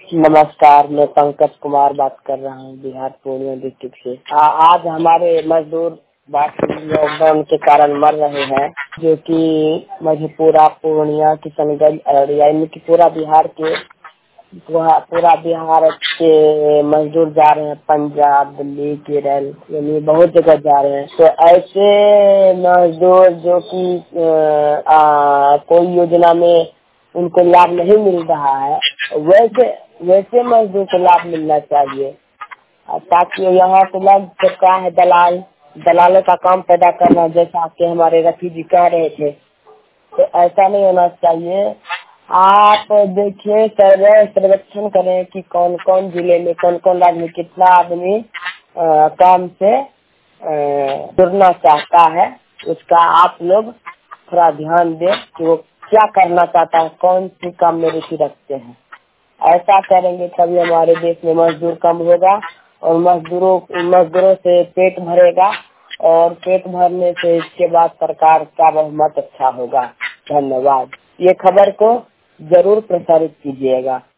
नमस्कार, मैं पंकज कुमार बात कर रहा हूँ बिहार पूर्णिया डिस्ट्रिक्ट से। आज हमारे मजदूर लॉकडाउन के कारण मर रहे हैं, जो कि मधेपुरा, पूर्णिया, किशनगंज, अररिया, यानी कि पूरा बिहार के मजदूर जा रहे हैं पंजाब, दिल्ली, केरल, यानी बहुत जगह जा रहे हैं। तो ऐसे मजदूर जो कि कोई योजना में उनको लाभ नहीं मिल रहा है, वैसे मजदूर को लाभ मिलना चाहिए, ताकि यहाँ पे लग सकता है दलालों का काम पैदा करना, जैसा कि हमारे रफी जी कह रहे थे। तो ऐसा नहीं होना चाहिए। आप देखिए, सर्वेक्षण करें कि कौन कौन जिले में, कौन कौन राज्य में कितना आदमी काम से जुड़ना चाहता है। उसका आप लोग थोड़ा ध्यान दें कि वो क्या करना चाहता है, कौन सी काम में रुचि रखते हैं। ऐसा करेंगे तभी हमारे देश में मजदूर कम होगा और मजदूरों से पेट भरेगा, और पेट भरने से इसके बाद सरकार का बहुमत अच्छा होगा। धन्यवाद। ये खबर को जरूर प्रसारित कीजिएगा।